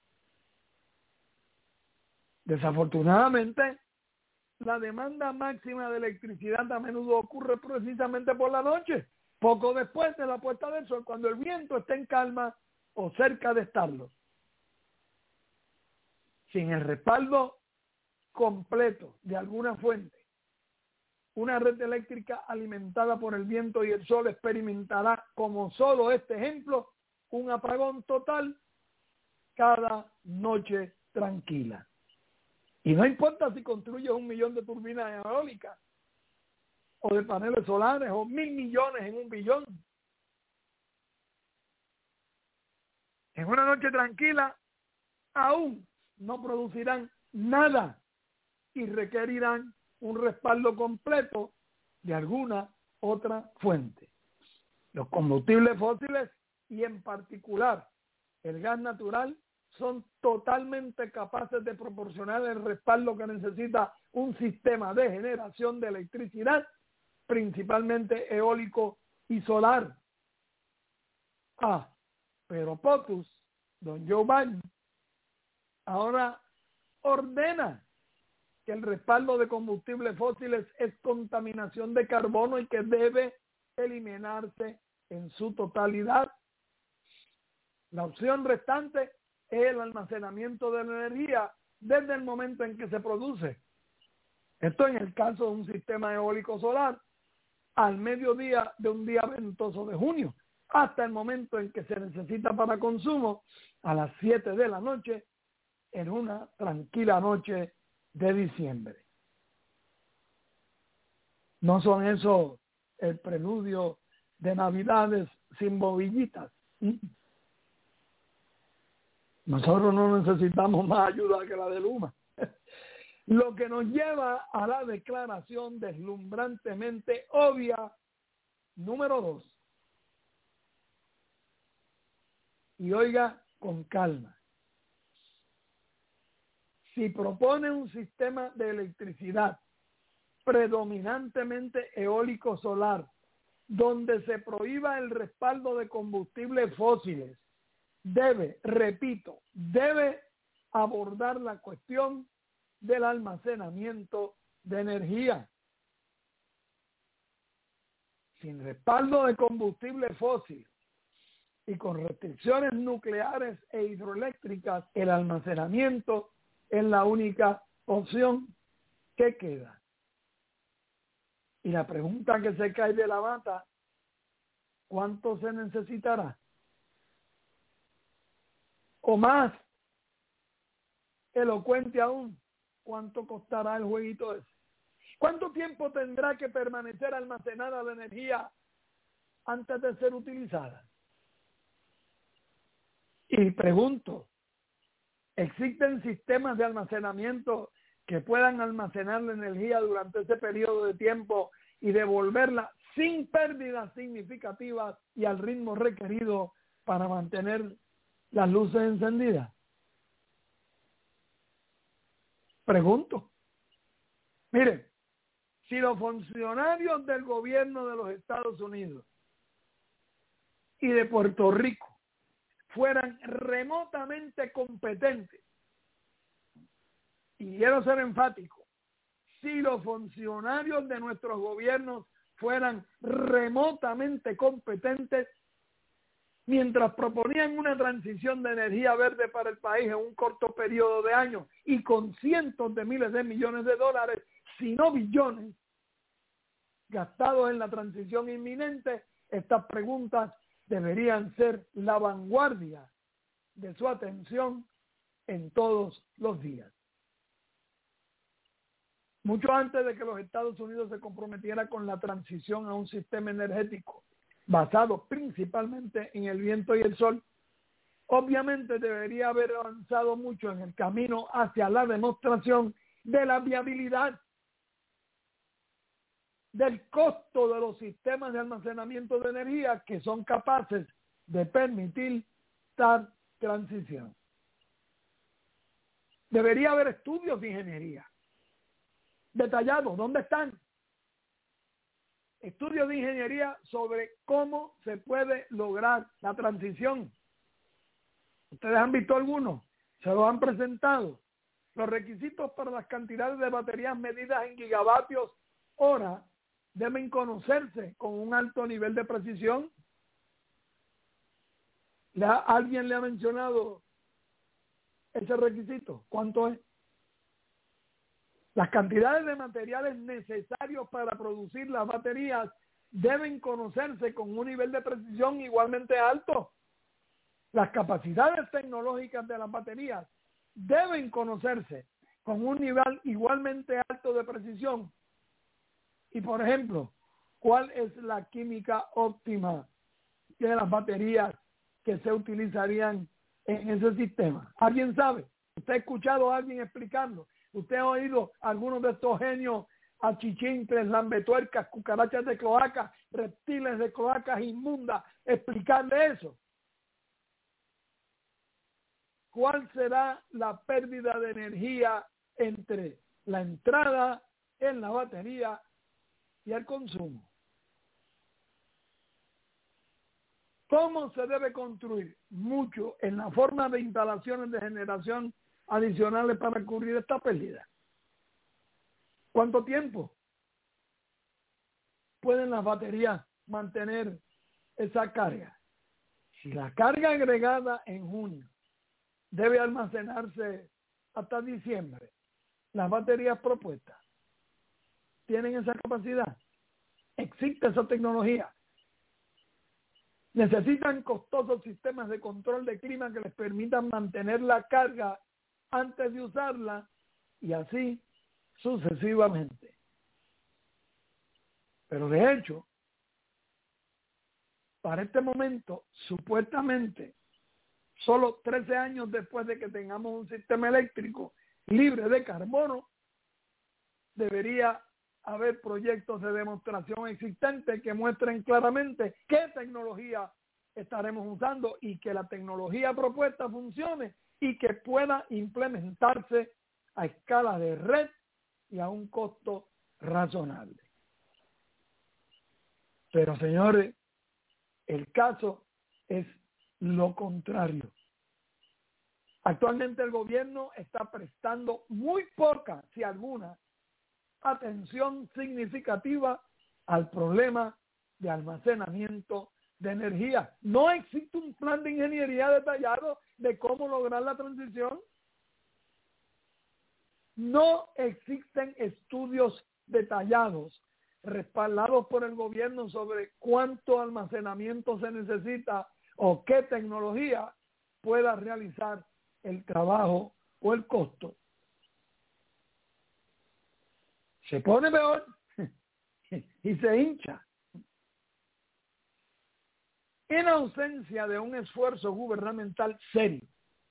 Desafortunadamente, la demanda máxima de electricidad a menudo ocurre precisamente por la noche, poco después de la puesta del sol, cuando el viento está en calma o cerca de estarlo. Sin el respaldo completo de alguna fuente una red eléctrica alimentada por el viento y el sol experimentará, como solo este ejemplo, un apagón total cada noche tranquila. Y no importa si construyes un millón de turbinas eólicas o de paneles solares o mil millones en un billón. En una noche tranquila aún no producirán nada y requerirán un respaldo completo de alguna otra fuente. Los combustibles fósiles y en particular el gas natural son totalmente capaces de proporcionar el respaldo que necesita un sistema de generación de electricidad, principalmente eólico y solar. Ah, pero POTUS, don Joe Biden, ahora ordena que el respaldo de combustibles fósiles es contaminación de carbono y que debe eliminarse en su totalidad. La opción restante es el almacenamiento de la energía desde el momento en que se produce. Esto en el caso de un sistema eólico solar al mediodía de un día ventoso de junio, hasta el momento en que se necesita para consumo a las siete de la noche en una tranquila noche de diciembre. ¿No son esos el preludio de Navidades sin bobillitas? ¿Mm? Nosotros no necesitamos más ayuda que la de Luma. Lo que nos lleva a la declaración deslumbrantemente obvia número dos. Y oiga con calma. Si propone un sistema de electricidad predominantemente eólico solar, donde se prohíba el respaldo de combustibles fósiles, debe, repito, debe abordar la cuestión del almacenamiento de energía. Sin respaldo de combustible fósil y con restricciones nucleares e hidroeléctricas, el almacenamiento es la única opción que queda. Y la pregunta que se cae de la bata, ¿cuánto se necesitará? O más elocuente aún, ¿cuánto costará el jueguito ese? ¿Cuánto tiempo tendrá que permanecer almacenada la energía antes de ser utilizada? Y pregunto, ¿existen sistemas de almacenamiento que puedan almacenar la energía durante ese periodo de tiempo y devolverla sin pérdidas significativas y al ritmo requerido para mantener las luces encendidas? Pregunto. Miren, si los funcionarios del gobierno de los Estados Unidos y de Puerto Rico fueran remotamente competentes, y quiero ser enfático, si los funcionarios de nuestros gobiernos fueran remotamente competentes, mientras proponían una transición de energía verde para el país en un corto periodo de años y con cientos de miles de millones de dólares, si no billones, gastados en la transición inminente, estas preguntas deberían ser la vanguardia de su atención en todos los días. Mucho antes de que los Estados Unidos se comprometiera con la transición a un sistema energético basado principalmente en el viento y el sol, obviamente debería haber avanzado mucho en el camino hacia la demostración de la viabilidad del costo de los sistemas de almacenamiento de energía que son capaces de permitir tal transición. Debería haber estudios de ingeniería detallados. ¿Dónde están? Estudios de ingeniería sobre cómo se puede lograr la transición. ¿Ustedes han visto algunos? ¿Se los han presentado? Los requisitos para las cantidades de baterías medidas en gigavatios hora deben conocerse con un alto nivel de precisión. ¿La, ¿Alguien le ha mencionado ese requisito? ¿Cuánto es? Las cantidades de materiales necesarios para producir las baterías deben conocerse con un nivel de precisión igualmente alto. Las capacidades tecnológicas de las baterías deben conocerse con un nivel igualmente alto de precisión. Y, por ejemplo, ¿cuál es la química óptima de las baterías que se utilizarían en ese sistema? ¿Alguien sabe? ¿Usted ha escuchado a alguien explicando? ¿Usted ha oído a algunos de estos genios achichincles, lambetuercas, cucarachas de cloacas, reptiles de cloacas inmundas explicarle eso? ¿Cuál será la pérdida de energía entre la entrada en la batería y el consumo? ¿Cómo se debe construir? Mucho en la forma de instalaciones de generación adicionales para cubrir esta pérdida. ¿Cuánto tiempo pueden las baterías mantener esa carga? Si la carga agregada en junio debe almacenarse hasta diciembre, las baterías propuestas tienen esa capacidad. Existe esa tecnología. Necesitan costosos sistemas de control de clima que les permitan mantener la carga antes de usarla y así sucesivamente. Pero de hecho, para este momento, supuestamente, solo trece años después de que tengamos un sistema eléctrico libre de carbono, debería haber proyectos de demostración existentes que muestren claramente qué tecnología estaremos usando y que la tecnología propuesta funcione y que pueda implementarse a escala de red y a un costo razonable. Pero, señores, el caso es lo contrario. Actualmente el gobierno está prestando muy poca, si alguna, atención significativa al problema de almacenamiento de energía. No existe un plan de ingeniería detallado de cómo lograr la transición. No existen estudios detallados respaldados por el gobierno sobre cuánto almacenamiento se necesita o qué tecnología pueda realizar el trabajo o el costo. Se pone peor y se hincha. En ausencia de un esfuerzo gubernamental serio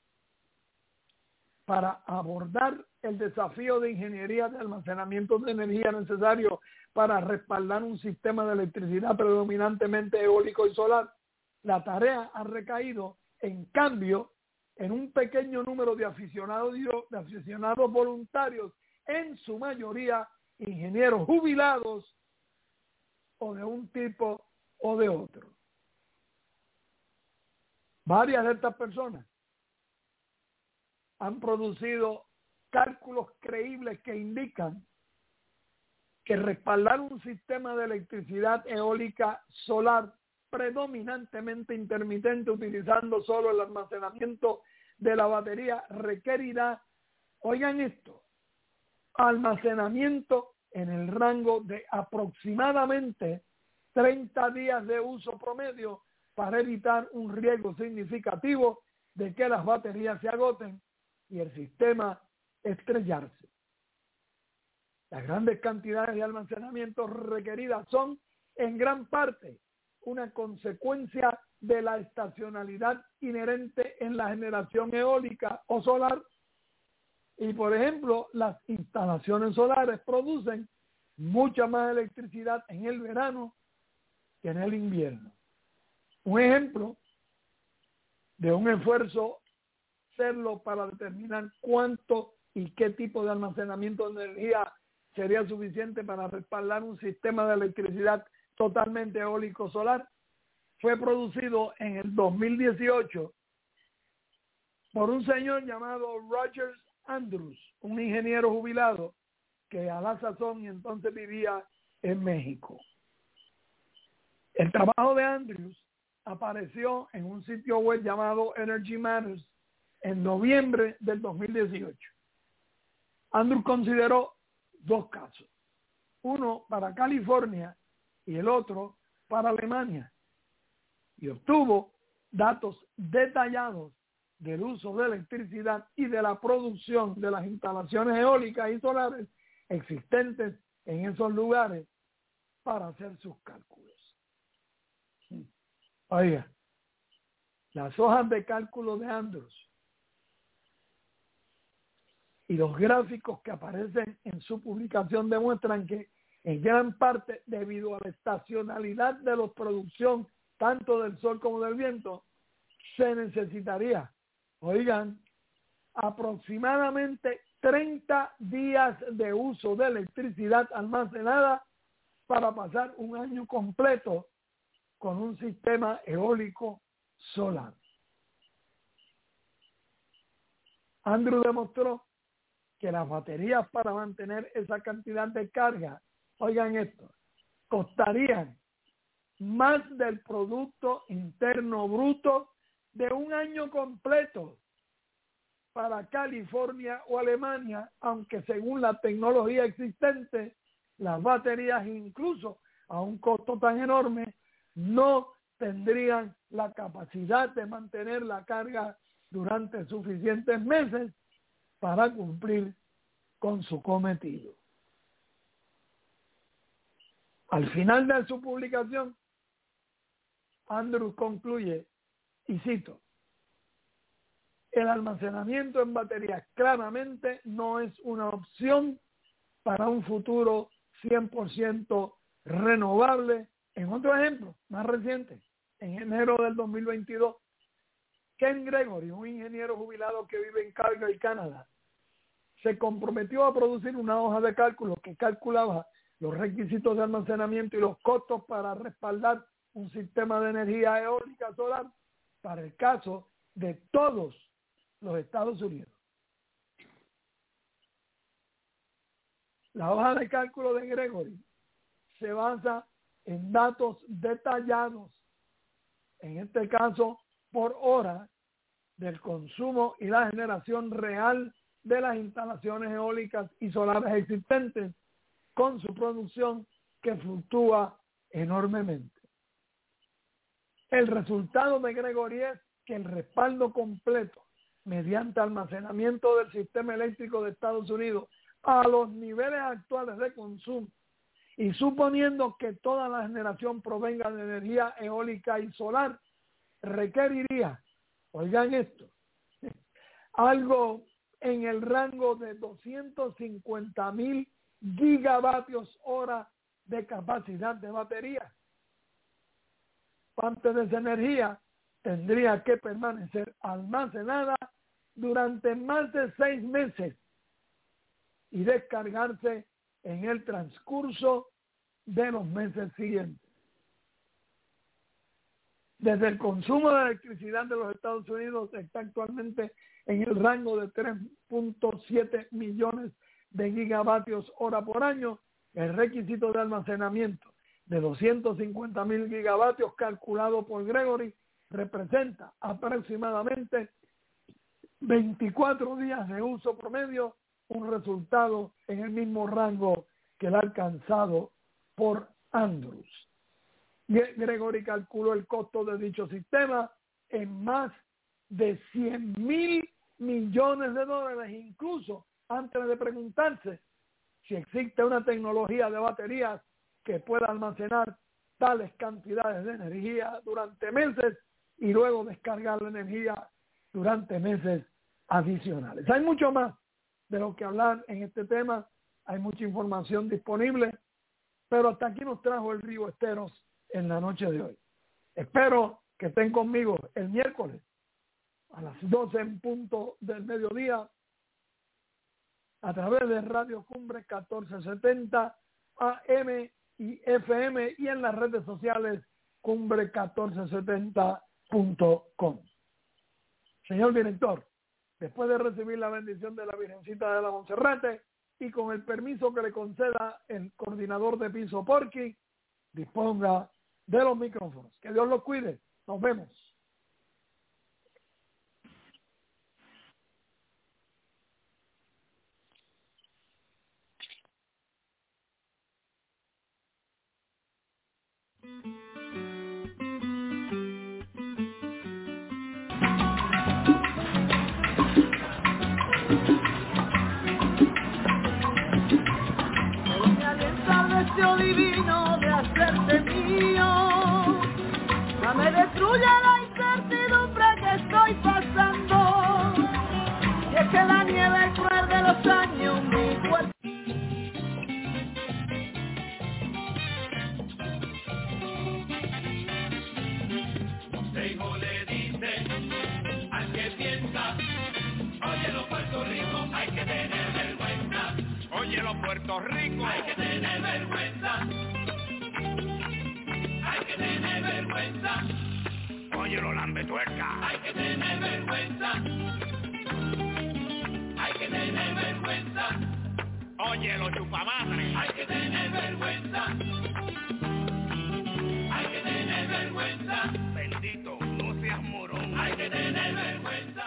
para abordar el desafío de ingeniería de almacenamiento de energía necesario para respaldar un sistema de electricidad predominantemente eólico y solar, la tarea ha recaído, en cambio, en un pequeño número de aficionados, de aficionados voluntarios, en su mayoría ingenieros jubilados o de un tipo o de otro. Varias de estas personas han producido cálculos creíbles que indican que respaldar un sistema de electricidad eólica solar predominantemente intermitente utilizando solo el almacenamiento de la batería requerirá, oigan esto, almacenamiento en el rango de aproximadamente treinta días de uso promedio para evitar un riesgo significativo de que las baterías se agoten y el sistema estrellarse. Las grandes cantidades de almacenamiento requeridas son en gran parte una consecuencia de la estacionalidad inherente en la generación eólica o solar. Y, por ejemplo, las instalaciones solares producen mucha más electricidad en el verano que en el invierno. Un ejemplo de un esfuerzo hacerlo para determinar cuánto y qué tipo de almacenamiento de energía sería suficiente para respaldar un sistema de electricidad totalmente eólico solar, fue producido en el dos mil dieciocho por un señor llamado Rogers Andrews, un ingeniero jubilado que a la sazón y entonces vivía en México. El trabajo de Andrews apareció en un sitio web llamado Energy Matters en noviembre del dos mil dieciocho. Andrews consideró dos casos, uno para California y el otro para Alemania, y obtuvo datos detallados del uso de electricidad y de la producción de las instalaciones eólicas y solares existentes en esos lugares para hacer sus cálculos. Oiga, las hojas de cálculo de Andrews y los gráficos que aparecen en su publicación demuestran que en gran parte debido a la estacionalidad de la producción tanto del sol como del viento, se necesitaría, oigan, aproximadamente treinta días de uso de electricidad almacenada para pasar un año completo con un sistema eólico solar. Andrew demostró que las baterías para mantener esa cantidad de carga, oigan esto, costarían más del Producto Interno Bruto de un año completo para California o Alemania, aunque según la tecnología existente, las baterías incluso a un costo tan enorme no tendrían la capacidad de mantener la carga durante suficientes meses para cumplir con su cometido. Al final de su publicación, Andrew concluye, y cito, el almacenamiento en baterías claramente no es una opción para un futuro cien por ciento renovable. En otro ejemplo, más reciente, en enero del dos mil veintidós, Ken Gregory, un ingeniero jubilado que vive en Calgary, Canadá, se comprometió a producir una hoja de cálculo que calculaba los requisitos de almacenamiento y los costos para respaldar un sistema de energía eólica solar para el caso de todos los Estados Unidos. La hoja de cálculo de Gregory se basa en datos detallados, en este caso por hora, del consumo y la generación real de las instalaciones eólicas y solares existentes, con su producción que fluctúa enormemente. El resultado de Gregory es que el respaldo completo mediante almacenamiento del sistema eléctrico de Estados Unidos a los niveles actuales de consumo y suponiendo que toda la generación provenga de energía eólica y solar, requeriría, oigan esto, algo en el rango de doscientos cincuenta mil gigavatios hora de capacidad de batería. Parte de esa energía tendría que permanecer almacenada durante más de seis meses y descargarse en el transcurso de los meses siguientes. Desde el consumo de electricidad de los Estados Unidos está actualmente en el rango de tres punto siete millones de gigavatios hora por año. El requisito de almacenamiento de doscientos cincuenta mil gigavatios calculado por Gregory representa aproximadamente veinticuatro días de uso promedio, un resultado en el mismo rango que el alcanzado por Andrews. Gregory calculó el costo de dicho sistema en más de cien mil millones de dólares, incluso antes de preguntarse si existe una tecnología de baterías que pueda almacenar tales cantidades de energía durante meses y luego descargar la energía durante meses adicionales. Hay mucho más de lo que hablar en este tema, hay mucha información disponible, pero hasta aquí nos trajo el Río Esteros en la noche de hoy. Espero que estén conmigo el miércoles a las doce en punto del mediodía a través de Radio Cumbre catorce setenta A M y F M y en las redes sociales cumbre catorce setenta punto com. Señor director, después de recibir la bendición de la Virgencita de la Monserrate y con el permiso que le conceda el coordinador de piso Porky, disponga de los micrófonos. Que Dios los cuide. Nos vemos. Rico. Hay que tener vergüenza. Hay que tener vergüenza. Oye, lo lambe tuerca. Hay que tener vergüenza. Hay que tener vergüenza. Oye, lo chupamadre. Hay que tener vergüenza. Hay que tener vergüenza. Bendito, no seas morón. Hay que tener vergüenza.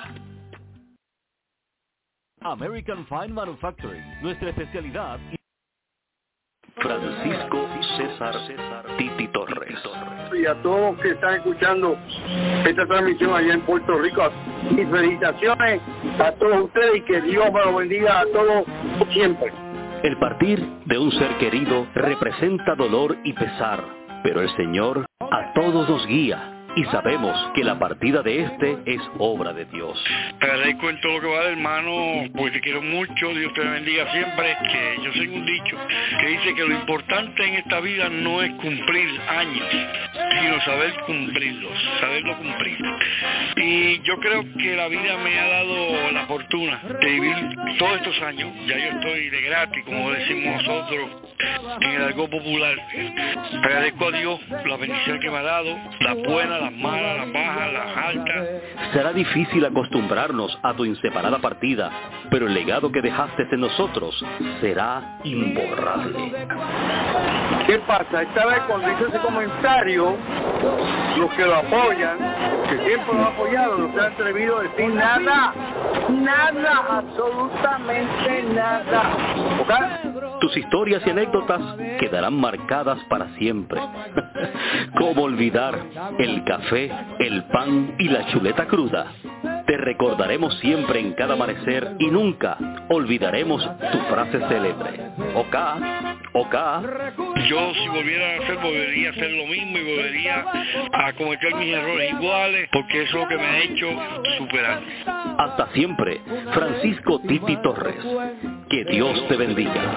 American Fine Manufacturing, nuestra especialidad. Francisco César César Titi Torres. Y a todos los que están escuchando esta transmisión allá en Puerto Rico, mis felicitaciones a todos ustedes y que Dios me lo bendiga a todos siempre. El partir de un ser querido representa dolor y pesar, pero el Señor a todos nos guía. Y sabemos que la partida de este es obra de Dios. Te agradezco en todo lo que va, hermano, porque te quiero mucho. Dios te bendiga siempre. Que yo soy un dicho que dice que lo importante en esta vida no es cumplir años, sino saber cumplirlos, saberlo cumplir. Y yo creo que la vida me ha dado la fortuna de vivir todos estos años. Ya yo estoy de gratis, como decimos nosotros, en el argot popular. Te agradezco a Dios la bendición que me ha dado, la buena, las malas, las bajas, las altas. Será difícil acostumbrarnos a tu inseparada partida, pero el legado que dejaste en nosotros será imborrable. ¿Qué pasa? Esta vez cuando hice ese comentario, los que lo apoyan, que siempre lo han apoyado, no se han atrevido a decir nada, nada, absolutamente nada. ¿Okay? Tus historias y anécdotas quedarán marcadas para siempre. ¿Cómo olvidar el café, el pan y la chuleta cruda? Te recordaremos siempre en cada amanecer y nunca olvidaremos tu frase célebre. Oka, oka. Yo si volviera a hacer, volvería a hacer lo mismo y volvería a cometer mis errores iguales, porque eso es lo que me ha hecho superar. Hasta siempre, Francisco Titi Torres. Que Dios te bendiga.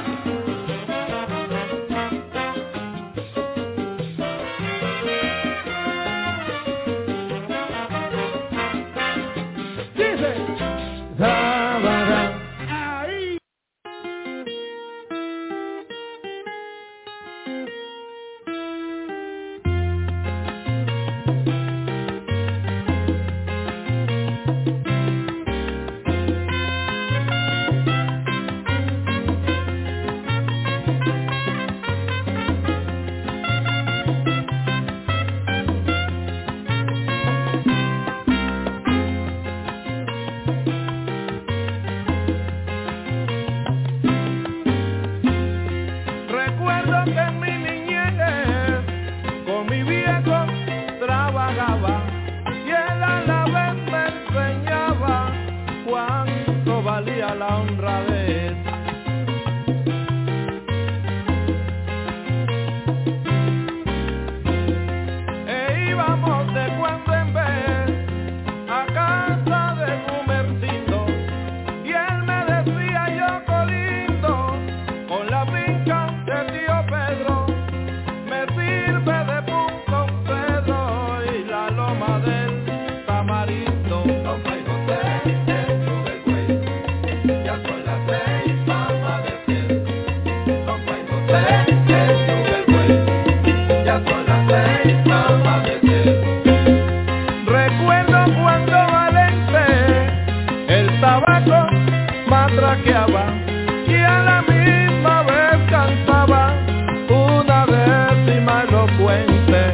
Y a la misma vez cantaba una décima elocuente.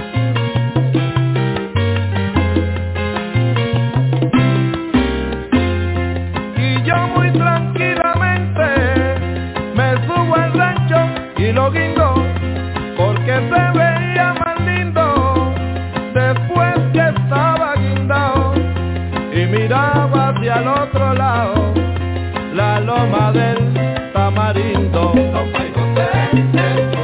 Y yo muy tranquilamente me subo al rancho y lo guindo, porque se veía más lindo después que estaba guindado. Y miraba hacia el otro lado, la loma del Tamarindo.